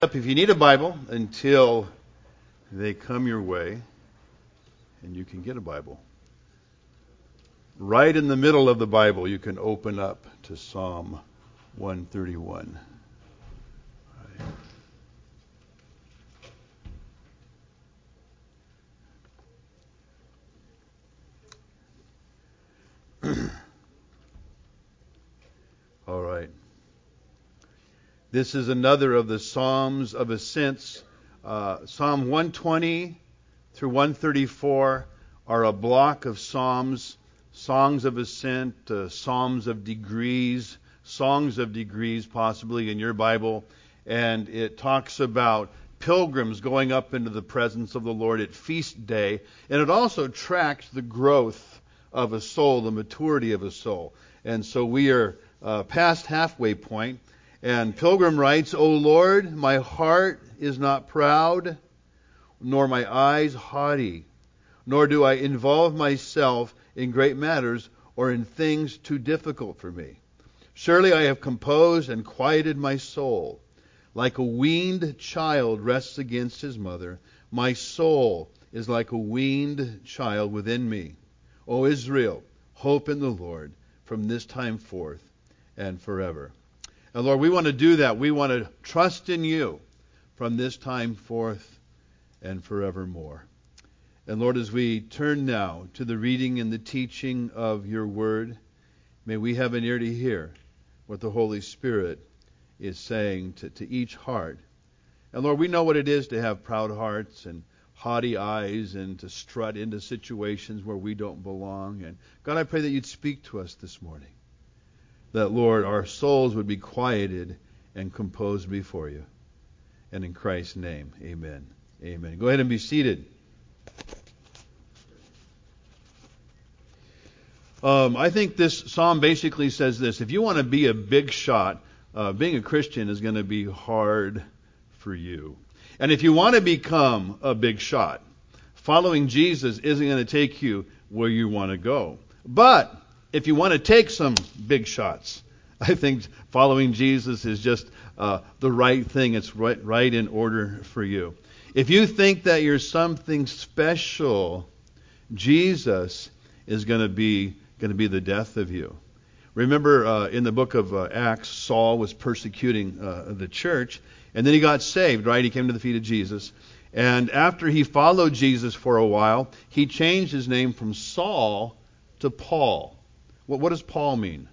Up if you need a Bible until they come your way and you can get a Bible. Right in the middle of the Bible, you can open up to Psalm 131. All right. This is another of the Psalms of Ascents. Psalm 120 through 134 are a block of psalms, songs of ascent, psalms of degrees, songs of degrees possibly in your Bible. And it talks about pilgrims going up into the presence of the Lord at feast day. And it also tracks the growth of a soul, the maturity of a soul. And so we are past halfway point. And Pilgrim writes, O Lord, my heart is not proud, nor my eyes haughty, nor do I involve myself in great matters or in things too difficult for me. Surely I have composed and quieted my soul. Like a weaned child rests against his mother, my soul is like a weaned child within me. O Israel, hope in the Lord from this time forth and forever. And Lord, we want to do that. We want to trust in you from this time forth and forevermore. And Lord, as we turn now to the reading and the teaching of your word, may we have an ear to hear what the Holy Spirit is saying to each heart. And Lord, we know what it is to have proud hearts and haughty eyes and to strut into situations where we don't belong. And God, I pray that you'd speak to us this morning. That, Lord, our souls would be quieted and composed before you. And in Christ's name, amen. Amen. Go ahead and be seated. I think this psalm basically says this. If you want to be a big shot, being a Christian is going to be hard for you. And if you want to become a big shot, following Jesus isn't going to take you where you want to go. But if you want to take some big shots, I think following Jesus is just the right thing. It's right in order for you. If you think that you're something special, Jesus is going to be the death of you. Remember in the book of Acts, Saul was persecuting the church, and then he got saved, right? He came to the feet of Jesus. And after he followed Jesus for a while, he changed his name from Saul to Paul. What does Paul mean?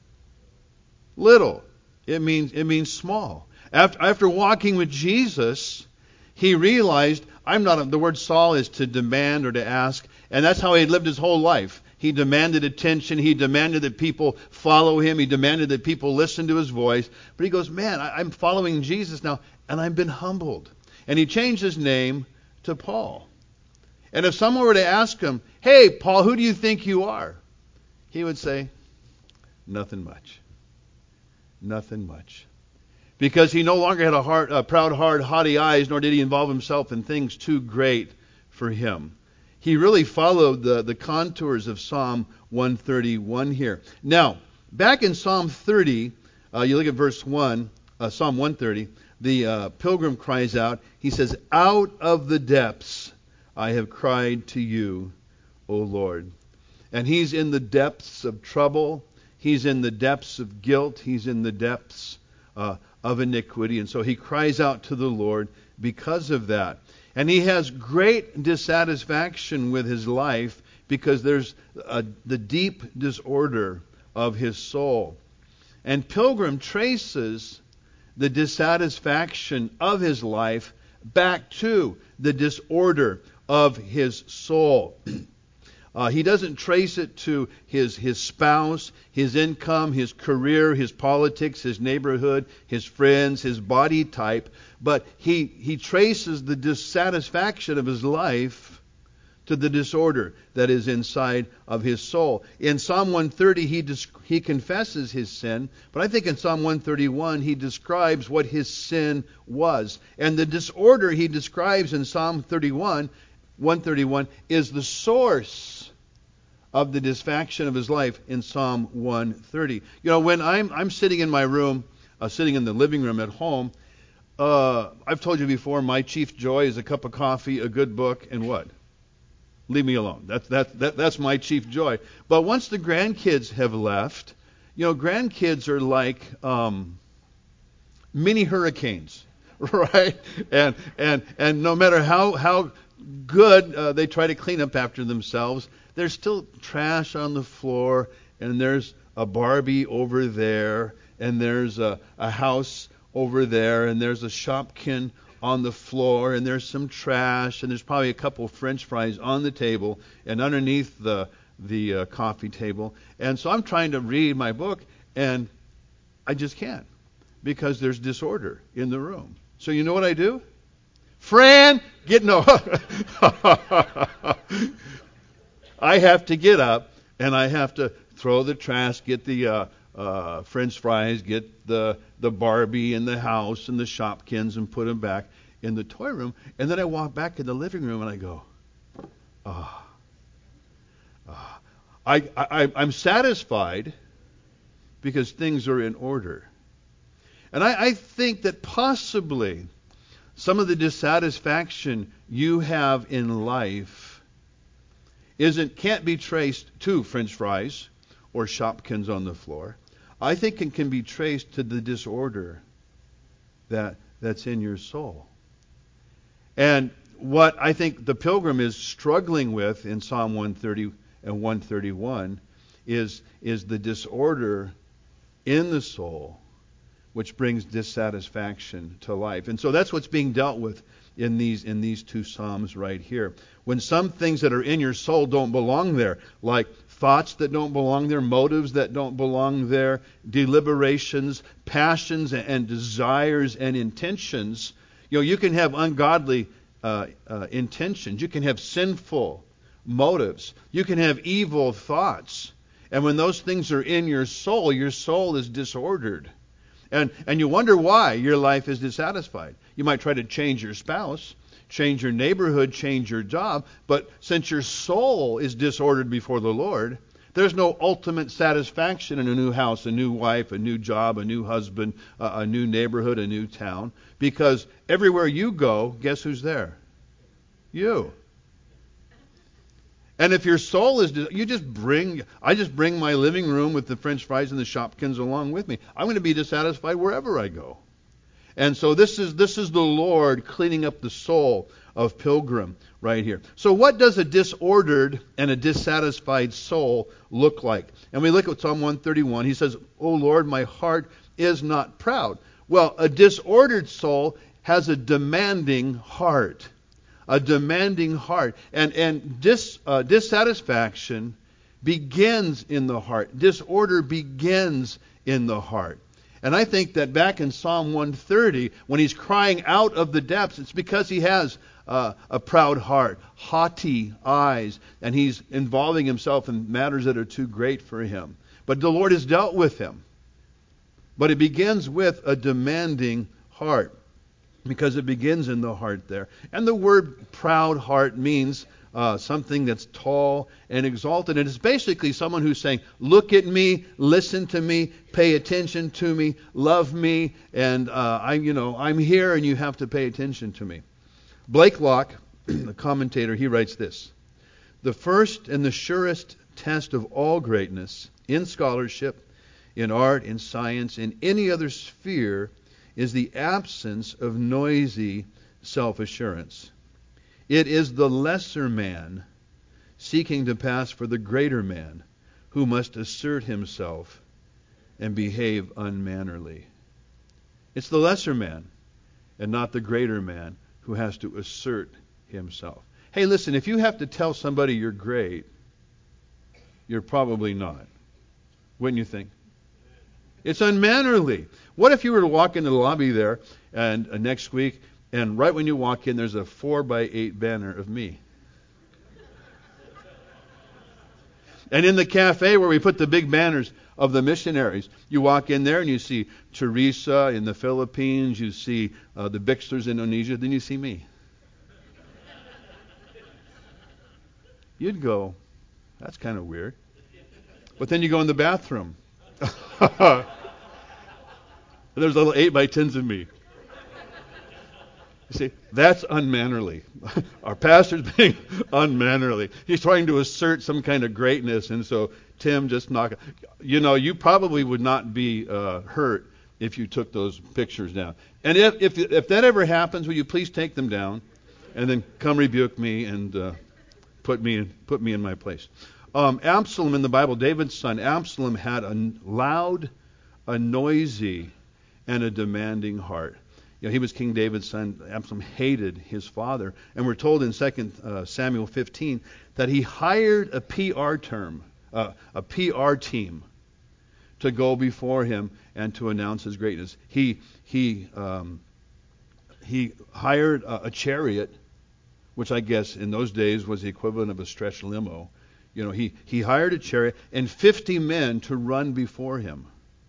Little. It means small. After walking with Jesus, he realized the word Saul is to demand or to ask, and that's how he lived his whole life. He demanded attention. He demanded that people follow him. He demanded that people listen to his voice. But he goes, man, I'm following Jesus now, and I've been humbled. And he changed his name to Paul. And if someone were to ask him, hey, Paul, who do you think you are? He would say, nothing much. Nothing much. Because he no longer had a proud heart, haughty eyes, nor did he involve himself in things too great for him. He really followed the contours of Psalm 131 here. Now, back in Psalm 30, you look at verse 1, Psalm 130, the pilgrim cries out, he says, out of the depths I have cried to you, O Lord. And he's in the depths of trouble. He's in the depths of guilt. He's in the depths of iniquity. And so he cries out to the Lord because of that. And he has great dissatisfaction with his life because there's the deep disorder of his soul. And Pilgrim traces the dissatisfaction of his life back to the disorder of his soul. He doesn't trace it to his spouse, his income, his career, his politics, his neighborhood, his friends, his body type, but he traces the dissatisfaction of his life to the disorder that is inside of his soul. In Psalm 130, he confesses his sin, but I think in Psalm 131, he describes what his sin was. And the disorder he describes in Psalm 131 is the source of the disfaction of his life in Psalm 130. You know, when I'm sitting in my room, sitting in the living room at home, I've told you before, my chief joy is a cup of coffee, a good book, and what? Leave me alone. That's my chief joy. But once the grandkids have left, grandkids are like mini hurricanes, right? And no matter how good they try to clean up after themselves, there's still trash on the floor, and there's a Barbie over there, and there's a house over there, and there's a Shopkin on the floor, and there's some trash, and there's probably a couple French fries on the table and underneath the coffee table. And so I'm trying to read my book, and I just can't because there's disorder in the room. So you know what I do? Fran, I have to get up, and I have to throw the trash, get the French fries, get the Barbie in the house and the Shopkins and put them back in the toy room. And then I walk back in the living room and I go, I'm satisfied because things are in order. And I think that possibly some of the dissatisfaction you have in life can't be traced to French fries or Shopkins on the floor. I think it can be traced to the disorder that's in your soul. And what I think the pilgrim is struggling with in Psalm 130 and 131 is the disorder in the soul, which brings dissatisfaction to life. And so that's what's being dealt with in these two Psalms right here. When some things that are in your soul don't belong there, like thoughts that don't belong there, motives that don't belong there, deliberations, passions and desires and intentions. You can have ungodly intentions. You can have sinful motives. You can have evil thoughts. And when those things are in your soul is disordered. And you wonder why your life is dissatisfied. You might try to change your spouse, change your neighborhood, change your job, but since your soul is disordered before the Lord, there's no ultimate satisfaction in a new house, a new wife, a new job, a new husband, a new neighborhood, a new town, because everywhere you go, guess who's there? You. And if your soul is, I just bring my living room with the French fries and the Shopkins along with me. I'm going to be dissatisfied wherever I go. And so this is the Lord cleaning up the soul of pilgrim right here. So what does a disordered and a dissatisfied soul look like? And we look at Psalm 131. He says, "O Lord, my heart is not proud." Well, a disordered soul has a demanding heart. A demanding heart. And dissatisfaction begins in the heart. Disorder begins in the heart. And I think that back in Psalm 130, when he's crying out of the depths, it's because he has a proud heart, haughty eyes, and he's involving himself in matters that are too great for him. But the Lord has dealt with him. But it begins with a demanding heart, because it begins in the heart there. And the word proud heart means something that's tall and exalted. And it's basically someone who's saying, look at me, listen to me, pay attention to me, love me, and I'm here and you have to pay attention to me. Blake Locke, the commentator, he writes this: "The first and the surest test of all greatness in scholarship, in art, in science, in any other sphere is the absence of noisy self-assurance. It is the lesser man seeking to pass for the greater man who must assert himself and behave unmannerly." It's the lesser man and not the greater man who has to assert himself. Hey, listen, if you have to tell somebody you're great, you're probably not. Wouldn't you think? It's unmannerly. What if you were to walk into the lobby there and next week, and right when you walk in, there's a 4x8 banner of me? And in the cafe where we put the big banners of the missionaries, you walk in there and you see Teresa in the Philippines, you see the Bixlers in Indonesia, then you see me. You'd go, that's kind of weird. But then you go in the bathroom. There's little 8x10s of me. See, that's unmannerly. Our pastor's being unmannerly. He's trying to assert some kind of greatness, and so Tim just knock. You probably would not be hurt if you took those pictures down. And if that ever happens, will you please take them down, and then come rebuke me and put me in my place. Absalom in the Bible, David's son, Absalom had a loud, a noisy, and a demanding heart. He was King David's son. Absalom hated his father. And we're told in 2 Samuel 15 that he hired a PR team to go before him and to announce his greatness. He hired a chariot, which I guess in those days was the equivalent of a stretch limo. He hired a chariot and 50 men to run before him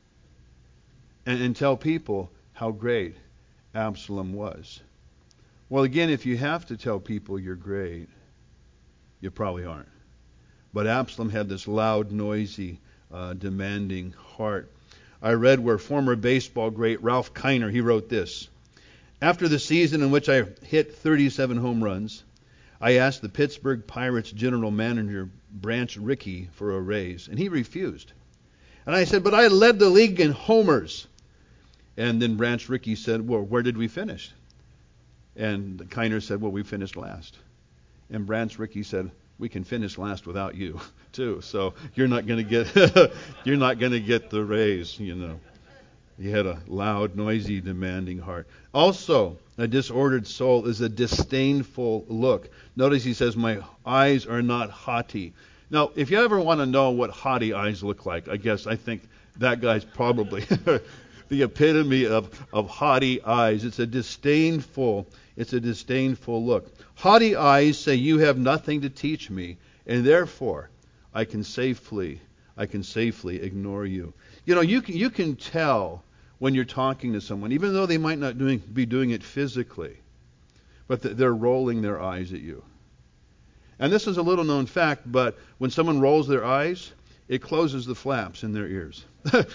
and tell people how great Absalom was. Well, again, if you have to tell people you're great, you probably aren't. But Absalom had this loud, noisy, demanding heart. I read where former baseball great Ralph Kiner, he wrote this: "After the season in which I hit 37 home runs, I asked the Pittsburgh Pirates general manager, Branch Rickey, for a raise, and he refused. And I said, but I led the league in homers. And then Branch Rickey said, well, where did we finish? And Kiner said, well, we finished last. And Branch Rickey said, we can finish last without you, too. So you're not going to get the raise, He had a loud, noisy, demanding heart. Also, a disordered soul is a disdainful look. Notice he says, my eyes are not haughty. Now, if you ever want to know what haughty eyes look like, I think that guy's probably the epitome of haughty eyes. It's a disdainful look. Haughty eyes say, you have nothing to teach me, and therefore I can safely ignore you. You can tell when you're talking to someone, even though they might not be doing it physically, but they're rolling their eyes at you. And this is a little known fact, but when someone rolls their eyes, it closes the flaps in their ears.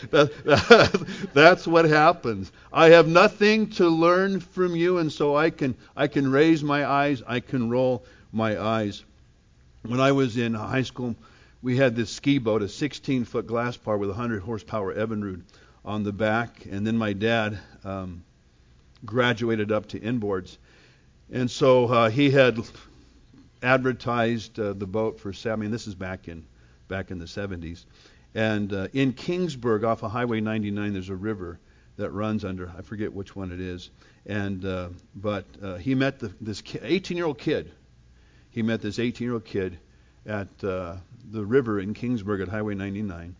That's what happens. I have nothing to learn from you, and so I can raise my eyes, I can roll my eyes. When I was in high school, we had this ski boat, a 16-foot glass par with 100 horsepower Evinrude on the back, and then my dad graduated up to inboards, and so he had advertised the boat for sale. I mean, this is back in the 70s, and in Kingsburg, off of Highway 99, there's a river that runs under. I forget which one it is, and but he met this 18-year-old kid. He met this 18-year-old kid at the river in Kingsburg at Highway 99.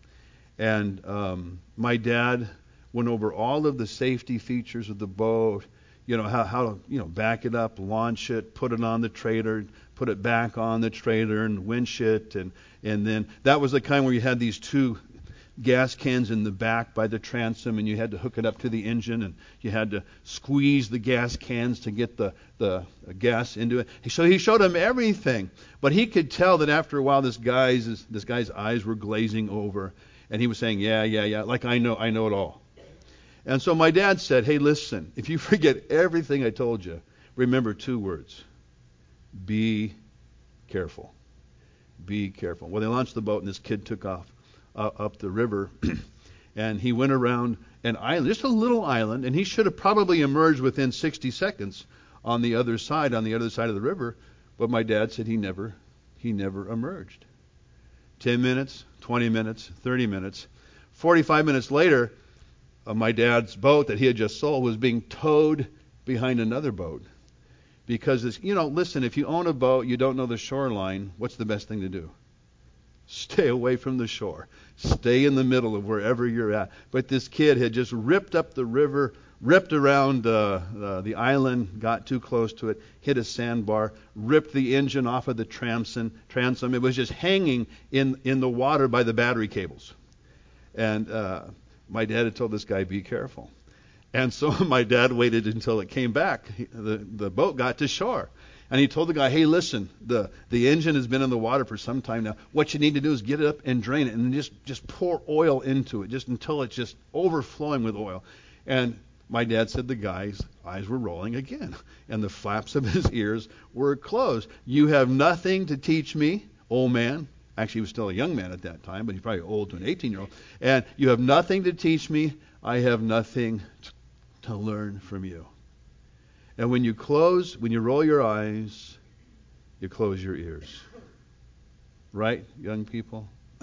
And my dad went over all of the safety features of the boat, how to, back it up, launch it, put it on the trailer, put it back on the trailer and winch it. And then that was the kind where you had these two gas cans in the back by the transom, and you had to hook it up to the engine, and you had to squeeze the gas cans to get the gas into it. So he showed him everything, but he could tell that after a while this guy's eyes were glazing over, and he was saying, yeah, like I know it all. And so my dad said, hey, listen, if you forget everything I told you, remember two words: be careful. Be careful. Well, they launched the boat, and this kid took off up the river, and he went around an island, just a little island, and he should have probably emerged within 60 seconds on the other side of the river, but my dad said he never emerged. 10 minutes, 20 minutes, 30 minutes, 45 minutes later, my dad's boat that he had just sold was being towed behind another boat. Because listen, if you own a boat, you don't know the shoreline, what's the best thing to do? Stay away from the shore. Stay in the middle of wherever you're at. But this kid had just ripped up the river, ripped around the island, got too close to it, hit a sandbar, ripped the engine off of the transom. It was just hanging in the water by the battery cables. And my dad had told this guy, be careful. And so my dad waited until it came back. The boat got to shore. And he told the guy, hey, listen, the engine has been in the water for some time now. What you need to do is get it up and drain it, and just pour oil into it, just until it's just overflowing with oil. And My dad said the guy's eyes were rolling again, and the flaps of his ears were closed. You have nothing to teach me, old man. Actually, he was still a young man at that time, but he's probably old to an 18-year-old. And you have nothing to teach me. I have nothing to learn from you. And when you roll your eyes, you close your ears. Right, young people?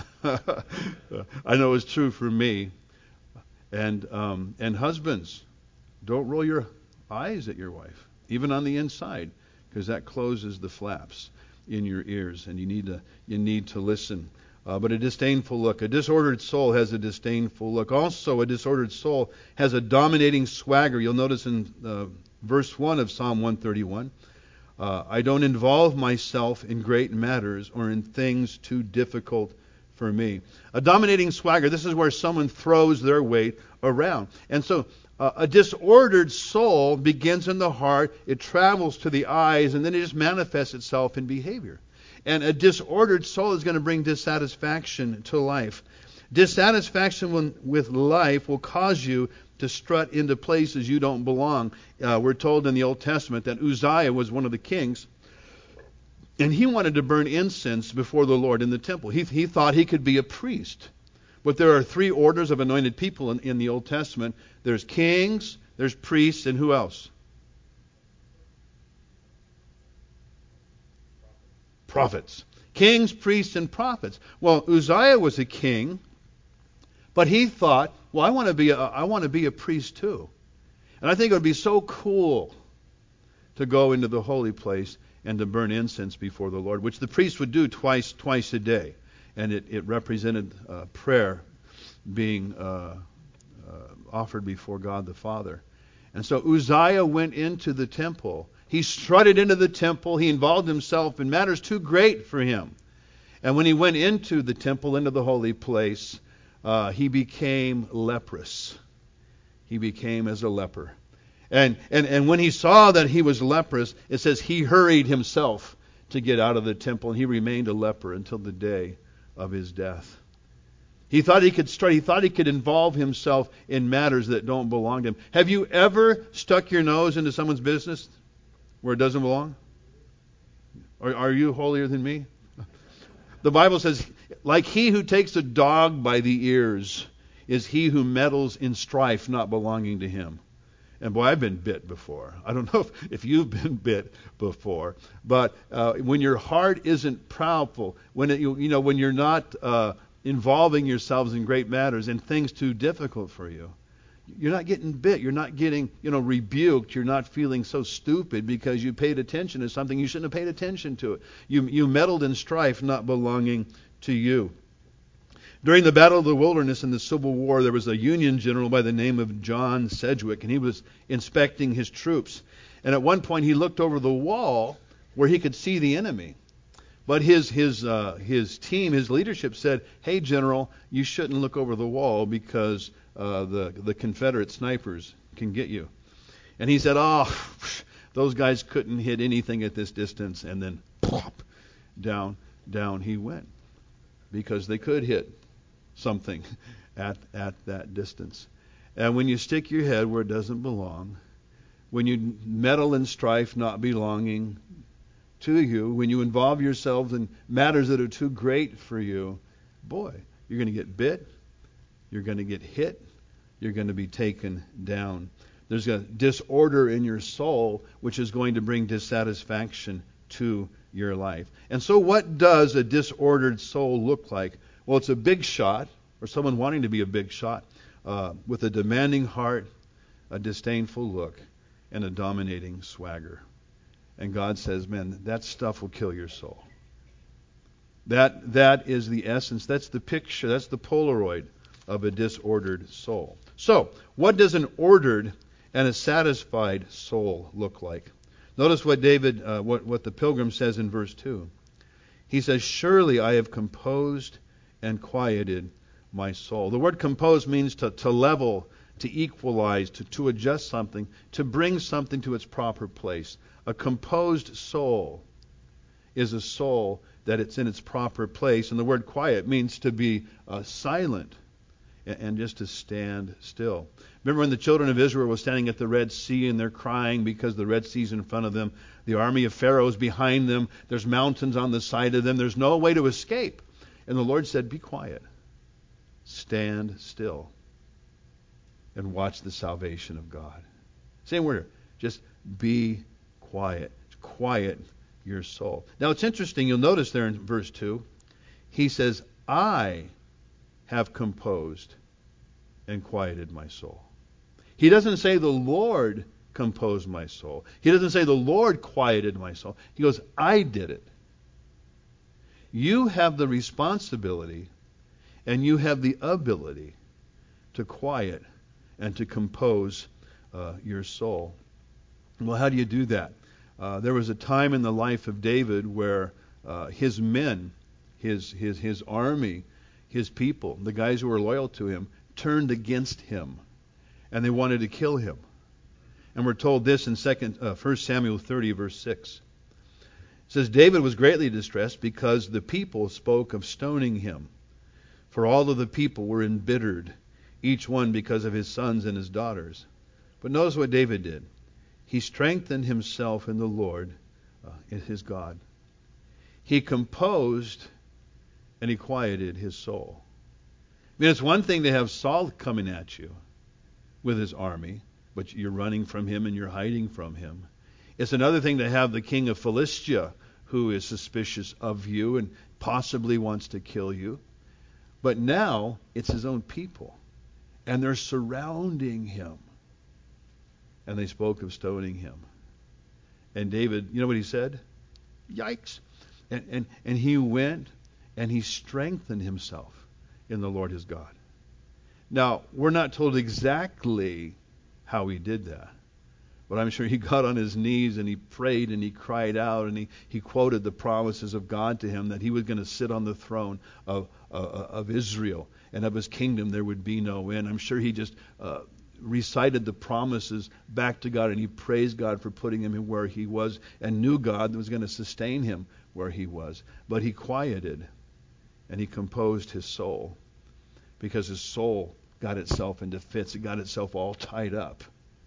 I know it's true for me. And husbands, don't roll your eyes at your wife, even on the inside, because that closes the flaps in your ears, and you need to listen. But a disdainful look. A disordered soul has a disdainful look. Also, a disordered soul has a dominating swagger. You'll notice in verse 1 of Psalm 131, I don't involve myself in great matters or in things too difficult for me. A dominating swagger, this is where someone throws their weight around. And so a disordered soul begins in the heart, it travels to the eyes, and then it just manifests itself in behavior. And a disordered soul is going to bring dissatisfaction to life. Dissatisfaction with life will cause you to strut into places you don't belong. We're told in the Old Testament that Uzziah was one of the kings, and he wanted to burn incense before the Lord in the temple. He thought he could be a priest. But there are three orders of anointed people in the Old Testament. There's kings, there's priests, and who else? Prophets. Kings, priests, and prophets. Well, Uzziah was a king, but he thought, well, I want to be a priest too. And I think it would be so cool to go into the holy place and to burn incense before the Lord, which the priest would do twice a day. And it represented prayer being offered before God the Father. And so Uzziah went into the temple. He strutted into the temple. He involved himself in matters too great for him. And when he went into the temple, into the holy place, he became leprous. He became as a leper. And when he saw that he was leprous, it says he hurried himself to get out of the temple, and he remained a leper until the day of his death. He thought he could strut. He thought he could involve himself in matters that don't belong to him. Have you ever stuck your nose into someone's business where it doesn't belong? Are you holier than me? The Bible says, like he who takes a dog by the ears is he who meddles in strife not belonging to him. And boy, I've been bit before. I don't know if you've been bit before, but when your heart isn't proudful, when when you're not involving yourselves in great matters and things too difficult for you, you're not getting bit. You're not getting rebuked. You're not feeling so stupid because you paid attention to something you shouldn't have paid attention to it. You meddled in strife not belonging to you. During the Battle of the Wilderness in the Civil War, there was a Union general by the name of John Sedgwick, and he was inspecting his troops. And at one point, he looked over the wall where he could see the enemy. But his team, his leadership said, "Hey, General, you shouldn't look over the wall because the Confederate snipers can get you." And he said, "Oh, those guys couldn't hit anything at this distance." And then, plop, down he went, because they could hit something at that distance. And when you stick your head where it doesn't belong, when you meddle in strife not belonging to you, when you involve yourselves in matters that are too great for you, boy, you're going to get bit, you're going to get hit, you're going to be taken down. There's a disorder in your soul which is going to bring dissatisfaction to your life. And so what does a disordered soul look like? Well, it's a big shot, or someone wanting to be a big shot, with a demanding heart, a disdainful look, and a dominating swagger. And God says, man, that stuff will kill your soul. That is the essence. That's the picture. That's the Polaroid of a disordered soul. So, what does an ordered and a satisfied soul look like? Notice what what the pilgrim says in verse 2. He says, "Surely I have composed and quieted my soul." The word compose means to level, to equalize, to adjust something, to bring something to its proper place. A composed soul is a soul that it's in its proper place. And the word quiet means to be silent and just to stand still. Remember when the children of Israel were standing at the Red Sea and they're crying because the Red Sea's in front of them. The army of Pharaoh is behind them. There's mountains on the side of them. There's no way to escape. And the Lord said, be quiet. Stand still. And watch the salvation of God. Same word. Just be quiet. Quiet your soul. Now it's interesting. You'll notice there in verse 2, he says, I have composed and quieted my soul. He doesn't say the Lord composed my soul. He doesn't say the Lord quieted my soul. He goes, I did it. You have the responsibility and you have the ability to quiet and to compose your soul. Well, how do you do that? There was a time in the life of David where his men, his army, his people, the guys who were loyal to him, turned against him, and they wanted to kill him. And we're told this in 1 Samuel 30, verse 6. It says, David was greatly distressed because the people spoke of stoning him. For all of the people were embittered, each one because of his sons and his daughters. But notice what David did. He strengthened himself in the Lord, in his God. He composed and he quieted his soul. I mean, it's one thing to have Saul coming at you with his army, but you're running from him and you're hiding from him. It's another thing to have the king of Philistia who is suspicious of you and possibly wants to kill you. But now it's his own people, and they're surrounding him. And they spoke of stoning him. And David, you know what he said? Yikes. And he went and he strengthened himself in the Lord his God. Now, we're not told exactly how he did that. But I'm sure he got on his knees and he prayed and he cried out and he quoted the promises of God to him that he was going to sit on the throne of Israel, and of his kingdom there would be no end. I'm sure he just recited the promises back to God, and he praised God for putting him where he was, and knew God was going to sustain him where he was. But he quieted and he composed his soul, because his soul got itself into fits. It got itself all tied up.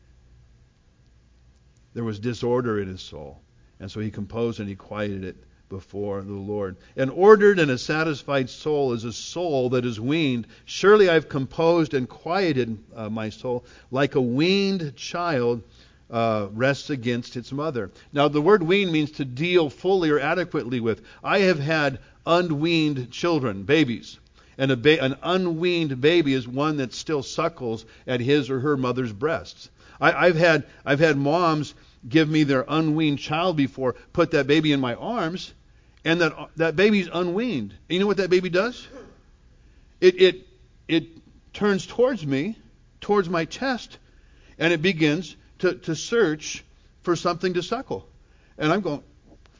There was disorder in his soul. And so he composed and he quieted it before the Lord. An ordered and a satisfied soul is a soul that is weaned. Surely I've composed and quieted my soul like a weaned child rests against its mother. Now the word wean means to deal fully or adequately with. I have had unweaned children, babies. And an unweaned baby is one that still suckles at his or her mother's breasts. I've had moms give me their unweaned child before, put that baby in my arms, and that baby's unweaned. And you know what that baby does? It turns towards me, towards my chest, and it begins to search for something to suckle. And I'm going,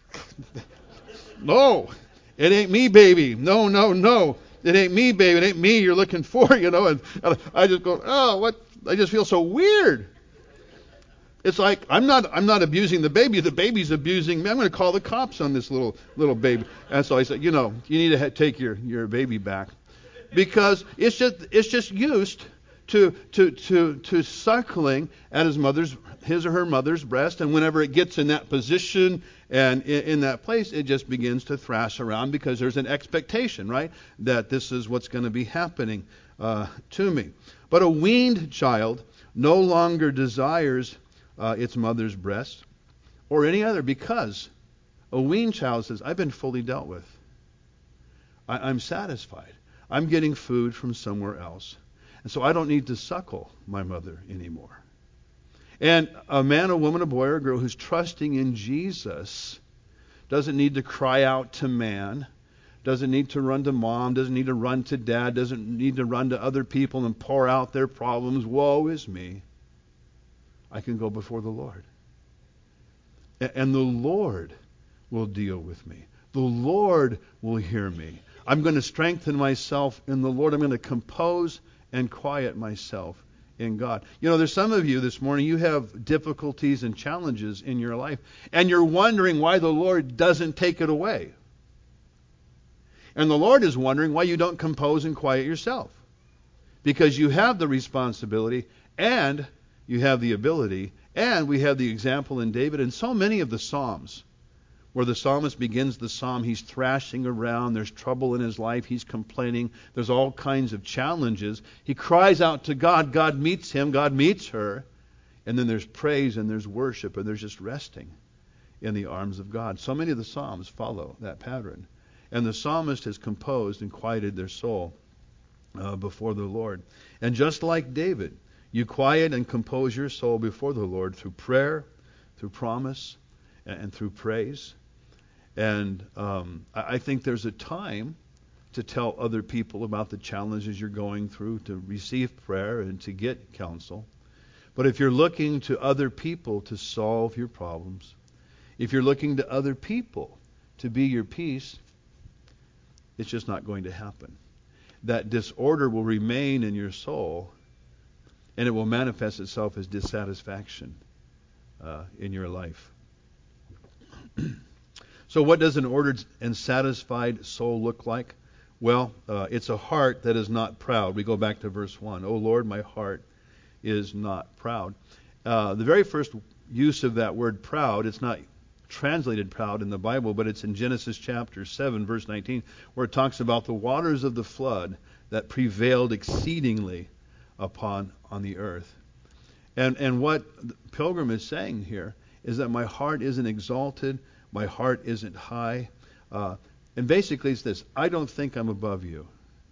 no, it ain't me, baby. No. It ain't me, baby. It ain't me you're looking for, And I just go, oh, what? I just feel so weird. It's like I'm not abusing the baby. The baby's abusing me. I'm going to call the cops on this little baby. And so I said, you need to take your baby back, because it's just used to suckling at his or her mother's breast, and whenever it gets in that position and in that place, it just begins to thrash around, because there's an expectation, right, that this is what's going to be happening to me. But a weaned child no longer desires its mother's breast or any other, because a weaned child says, I've been fully dealt with. I'm satisfied. I'm getting food from somewhere else. And so I don't need to suckle my mother anymore. And a man, a woman, a boy, or a girl who's trusting in Jesus doesn't need to cry out to man, doesn't need to run to mom, doesn't need to run to dad, doesn't need to run to other people and pour out their problems. Woe is me. I can go before the Lord. And the Lord will deal with me. The Lord will hear me. I'm going to strengthen myself in the Lord. I'm going to compose and quiet myself in God. There's some of you this morning, you have difficulties and challenges in your life, and you're wondering why the Lord doesn't take it away. And the Lord is wondering why you don't compose and quiet yourself. Because you have the responsibility, and you have the ability, and we have the example in David and so many of the Psalms, where the psalmist begins the psalm, he's thrashing around, there's trouble in his life, he's complaining, there's all kinds of challenges. He cries out to God, God meets him, God meets her, and then there's praise and there's worship and there's just resting in the arms of God. So many of the Psalms follow that pattern. And the psalmist has composed and quieted their soul before the Lord. And just like David, you quiet and compose your soul before the Lord through prayer, through promise, and through praise. And I think there's a time to tell other people about the challenges you're going through, to receive prayer and to get counsel. But if you're looking to other people to solve your problems, if you're looking to other people to be your peace, it's just not going to happen. That disorder will remain in your soul, and it will manifest itself as dissatisfaction in your life. So what does an ordered and satisfied soul look like? Well, it's a heart that is not proud. We go back to verse 1. O Lord, my heart is not proud. The very first use of that word proud, it's not translated proud in the Bible, but it's in Genesis chapter 7, verse 19, where it talks about the waters of the flood that prevailed exceedingly on the earth. And what Pilgrim is saying here is that my heart isn't exalted, my heart isn't high. And basically it's this: I don't think I'm above you.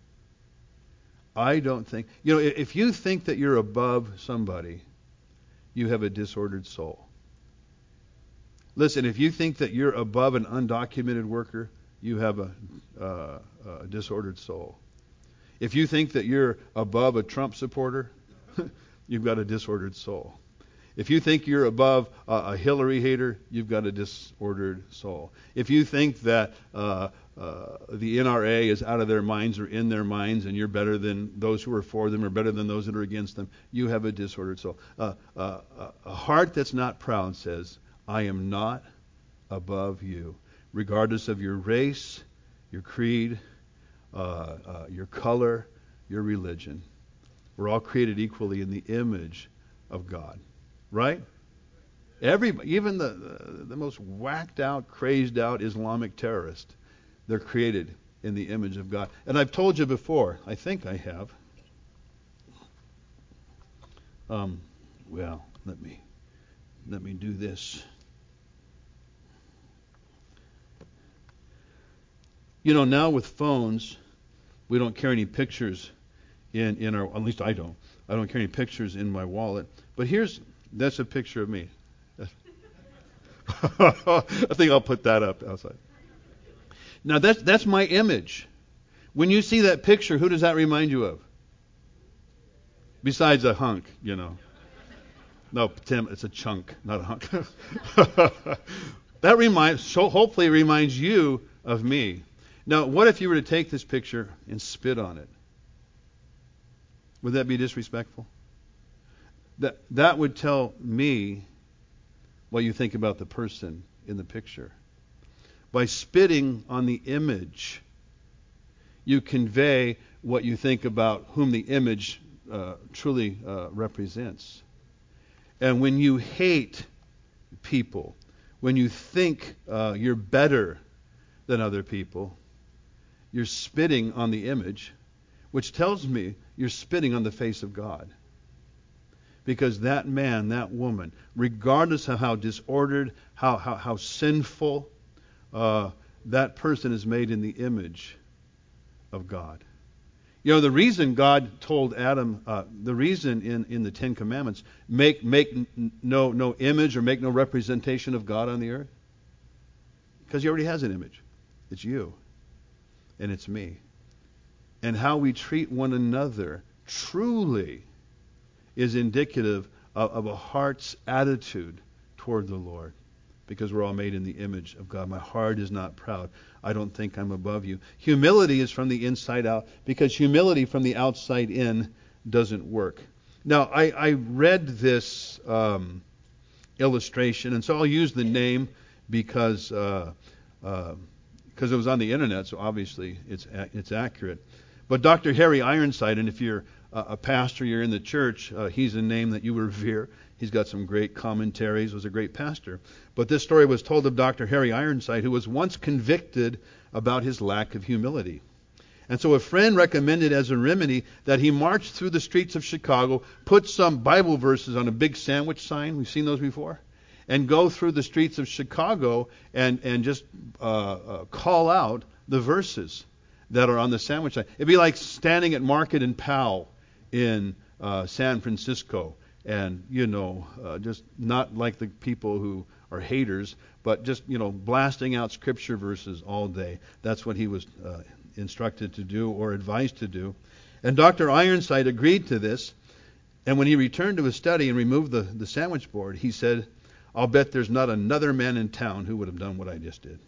I don't think... if you think that you're above somebody, you have a disordered soul. Listen, if you think that you're above an undocumented worker, you have a disordered soul. If you think that you're above a Trump supporter, you've got a disordered soul. If you think you're above a Hillary hater, you've got a disordered soul. If you think that the NRA is out of their minds or in their minds and you're better than those who are for them or better than those that are against them, you have a disordered soul. A heart that's not proud says, I am not above you, regardless of your race, your creed, your color, your religion. We're all created equally in the image of God. Right? Everybody, even the most whacked out, crazed out Islamic terrorist, they're created in the image of God. And I've told you before, I think I have. Well, let me do this. Now with phones, we don't carry any pictures in our, at least I don't. I don't carry any pictures in my wallet. But that's a picture of me. I think I'll put that up outside. Now that's my image. When you see that picture, who does that remind you of? Besides a hunk, No, Tim, it's a chunk, not a hunk. Hopefully reminds you of me. Now, what if you were to take this picture and spit on it? Would that be disrespectful? That would tell me what you think about the person in the picture. By spitting on the image, you convey what you think about whom the image truly represents. And when you hate people, when you think you're better than other people, you're spitting on the image, which tells me you're spitting on the face of God. Because that man, that woman, regardless of how disordered, how sinful, that person is made in the image of God. The reason God told Adam, the reason in the Ten Commandments, make no image or make no representation of God on the earth, because he already has an image. It's you, and it's me. And how we treat one another truly is indicative of a heart's attitude toward the Lord, because we're all made in the image of God. My heart is not proud. I don't think I'm above you. Humility is from the inside out, because humility from the outside in doesn't work. Now, I read this illustration, and so I'll use the name because it was on the internet, so obviously it's accurate. But Dr. Harry Ironside, and if you're a pastor, you're in the church, he's a name that you revere. He's got some great commentaries, was a great pastor. But this story was told of Dr. Harry Ironside, who was once convicted about his lack of humility. And so a friend recommended as a remedy that he march through the streets of Chicago, put some Bible verses on a big sandwich sign. We've seen those before. And go through the streets of Chicago and just call out the verses that are on the sandwich sign. It'd be like standing at Market and Powell in San Francisco and, just not like the people who are haters, but just, blasting out scripture verses all day. That's what he was instructed to do or advised to do. And Dr. Ironside agreed to this. And when he returned to his study and removed the sandwich board, he said, I'll bet there's not another man in town who would have done what I just did.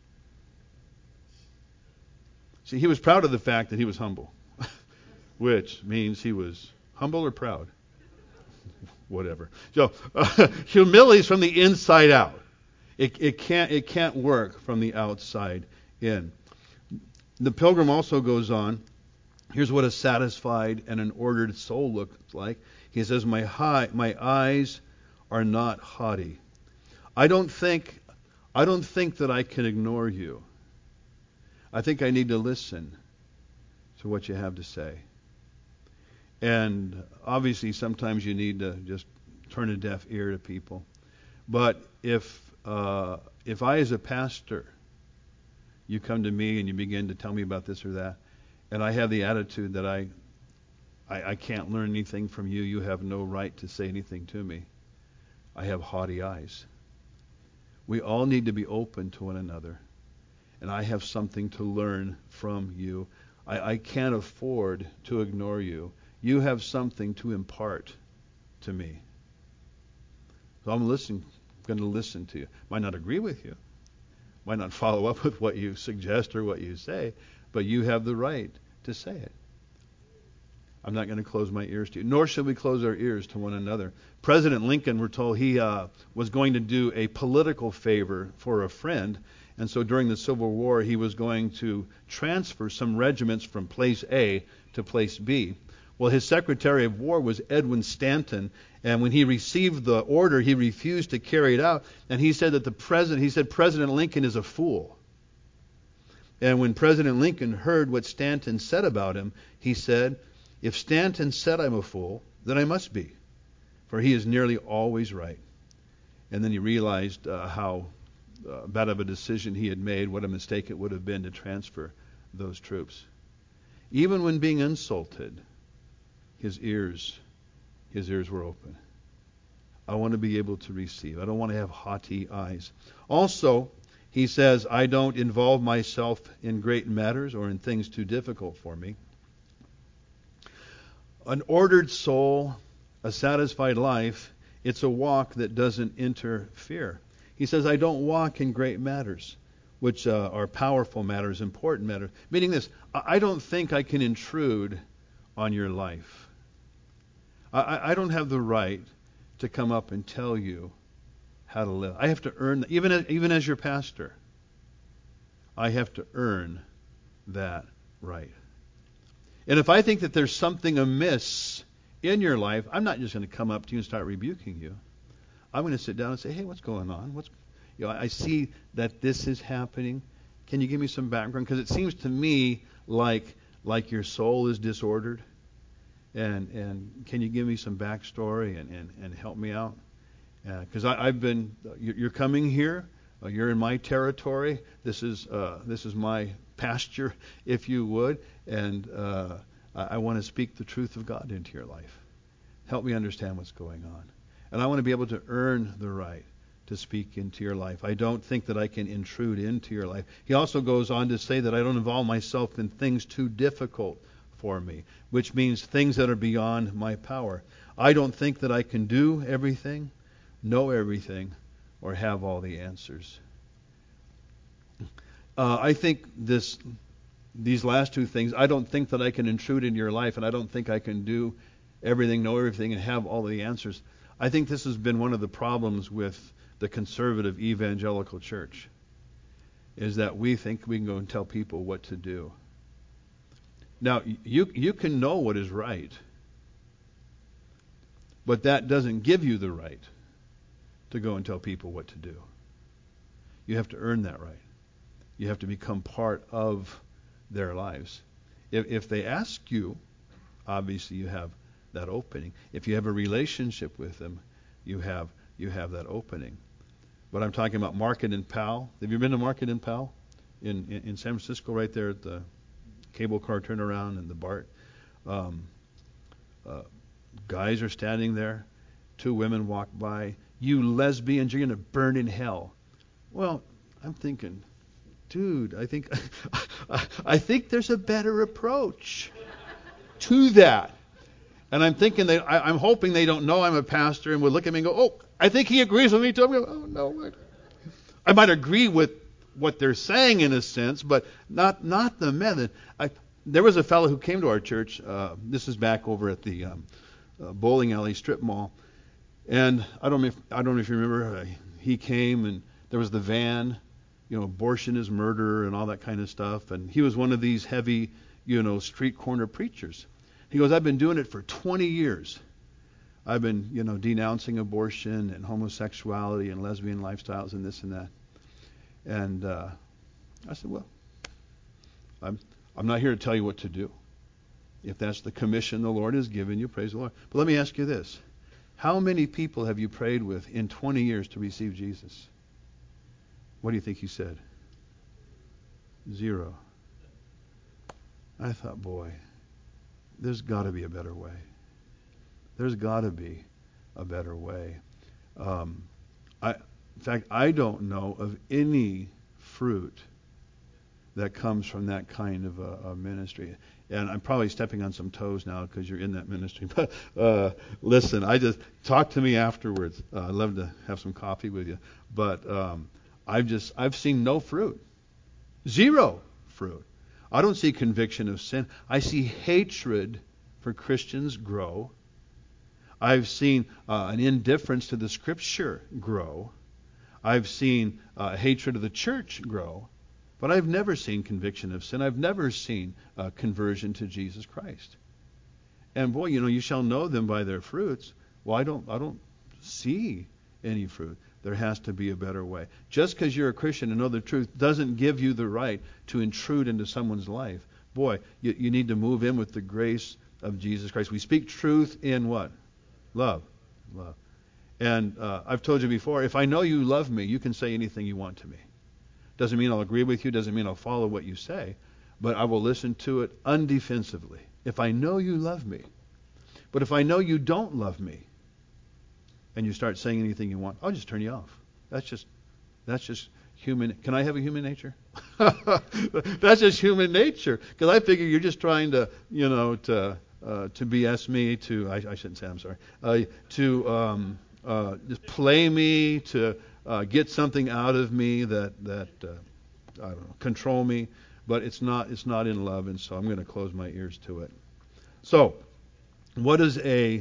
See, he was proud of the fact that he was humble, which means he was humble or proud. Whatever. So humility is from the inside out. It can't work from the outside in. The Pilgrim also goes on. Here's what a satisfied and an ordered soul looks like. He says, my eyes are not haughty. I don't think that I can ignore you. I think I need to listen to what you have to say. And obviously sometimes you need to just turn a deaf ear to people. But if I as a pastor, you come to me and you begin to tell me about this or that, and I have the attitude that I can't learn anything from you, you have no right to say anything to me, I have haughty eyes. We all need to be open to one another. And I have something to learn from you. I can't afford to ignore you. You have something to impart to me. So I'm going to listen to you. Might not agree with you. Might not follow up with what you suggest or what you say, but you have the right to say it. I'm not going to close my ears to you, nor should we close our ears to one another. President Lincoln, we're told, he was going to do a political favor for a friend, and so during the Civil War, he was going to transfer some regiments from place A to place B. Well, his Secretary of War was Edwin Stanton, and when he received the order, he refused to carry it out, and he said that President Lincoln is a fool. And when President Lincoln heard what Stanton said about him, he said, if Stanton said I'm a fool, then I must be, for he is nearly always right. And then he realized how bad of a decision he had made, what a mistake it would have been to transfer those troops. Even when being insulted, his ears were open. I want to be able to receive. I don't want to have haughty eyes. Also, he says, I don't involve myself in great matters or in things too difficult for me. An ordered soul, a satisfied life, it's a walk that doesn't interfere. He says, I don't walk in great matters, which are powerful matters, important matters. Meaning this, I don't think I can intrude on your life. I don't have the right to come up and tell you how to live. I have to earn that. Even as your pastor, I have to earn that right. And if I think that there's something amiss in your life, I'm not just going to come up to you and start rebuking you. I'm going to sit down and say, hey, what's going on? I see that this is happening. Can you give me some background? Because it seems to me like your soul is disordered. And can you give me some backstory and help me out? Because you're coming here. You're in my territory. This is my pasture, if you would, and I want to speak the truth of God into your life. Help me understand what's going on. And I want to be able to earn the right to speak into your life. I don't think that I can intrude into your life. He also goes on to say that I don't involve myself in things too difficult for me, which means things that are beyond my power. I don't think that I can do everything, know everything, or have all the answers. I think these last two things, I don't think that I can intrude in your life, and I don't think I can do everything, know everything, and have all the answers. I think this has been one of the problems with the conservative evangelical church, is that we think we can go and tell people what to do. Now, you can know what is right, But that doesn't give you the right to go and tell people what to do. You have to earn that right. You have to become part of their lives. If they ask you, obviously you have that opening. If you have a relationship with them, you have that opening. But I'm talking about Market and Powell. Have you been to Market and Powell in San Francisco, right there at the cable car turnaround and the BART? Guys are standing there. 2 women walk by. You lesbians, you're going to burn in hell. Well, I'm thinking, dude, I think there's a better approach to that. And I'm thinking I'm hoping they don't know I'm a pastor and would look at me and go, oh, I think he agrees with me too. Go, oh no, I might agree with what they're saying in a sense, but not the method. There was a fellow who came to our church. This is back over at the bowling alley strip mall, and I don't know if you remember. He came and there was the van, abortion is murder and all that kind of stuff, and he was one of these heavy, street corner preachers. He goes, I've been doing it for 20 years. I've been, denouncing abortion and homosexuality and lesbian lifestyles and this and that. And I said, well, I'm not here to tell you what to do. If that's the commission the Lord has given you, praise the Lord. But let me ask you this. How many people have you prayed with in 20 years to receive Jesus? What do you think he said? 0. I thought, boy, there's got to be a better way. There's got to be a better way. In fact, I don't know of any fruit that comes from that kind of a ministry. And I'm probably stepping on some toes now because you're in that ministry. But listen, talk to me afterwards. I'd love to have some coffee with you. But I've seen no fruit. 0 fruit. I don't see conviction of sin. I see hatred for Christians grow. I've seen an indifference to the Scripture grow. I've seen hatred of the church grow. But I've never seen conviction of sin. I've never seen conversion to Jesus Christ. And boy, you shall know them by their fruits. Well, I don't see any fruit. There has to be a better way. Just because you're a Christian and know the truth doesn't give you the right to intrude into someone's life. Boy, you need to move in with the grace of Jesus Christ. We speak truth in what? Love. And I've told you before, if I know you love me, you can say anything you want to me. Doesn't mean I'll agree with you, doesn't mean I'll follow what you say, but I will listen to it undefensively. If I know you love me. But if I know you don't love me, and you start saying anything you want, I'll just turn you off. That's just human. Can I have a human nature? That's just human nature. Because I figure you're just trying to, to BS me, I shouldn't say, I'm sorry, to just play me, to get something out of me that I don't know, control me. But it's not in love, and so I'm going to close my ears to it. So, what does a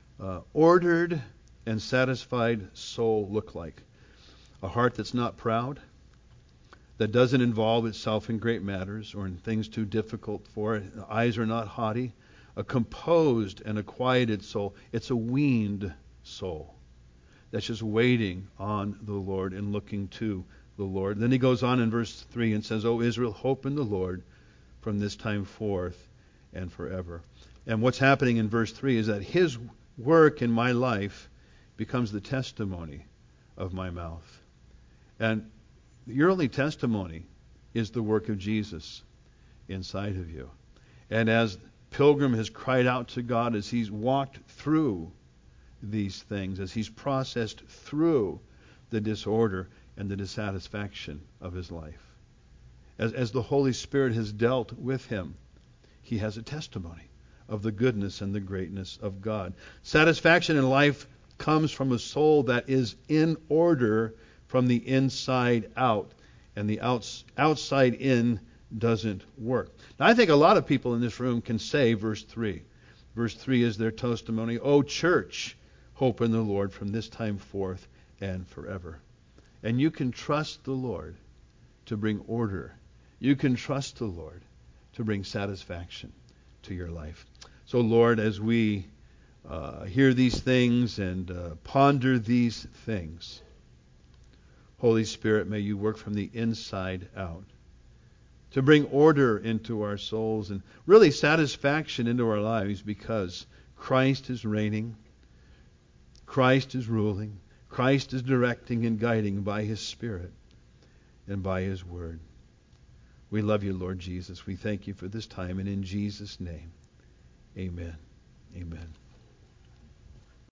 ordered and satisfied soul look like? A heart that's not proud, that doesn't involve itself in great matters or in things too difficult for it. The eyes are not haughty. A composed and a quieted soul. It's a weaned soul that's just waiting on the Lord and looking to the Lord. Then he goes on in verse 3 and says, O Israel, hope in the Lord from this time forth and forever. And what's happening in verse 3 is that his work in my life becomes the testimony of my mouth. And your only testimony is the work of Jesus inside of you. And as Pilgrim has cried out to God, as he's walked through these things, as he's processed through the disorder and the dissatisfaction of his life, as the Holy Spirit has dealt with him, he has a testimony of the goodness and the greatness of God. Satisfaction in life comes from a soul that is in order from the inside out, and the outside in doesn't work. Now, I think a lot of people in this room can say verse 3. Verse 3 is their testimony. O church, hope in the Lord from this time forth and forever. And you can trust the Lord to bring order. You can trust the Lord to bring satisfaction to your life. So, Lord, as we hear these things and ponder these things. Holy Spirit, may you work from the inside out to bring order into our souls and really satisfaction into our lives, because Christ is reigning, Christ is ruling, Christ is directing and guiding by His Spirit and by His Word. We love you, Lord Jesus. We thank you for this time, and in Jesus' name, amen. Amen.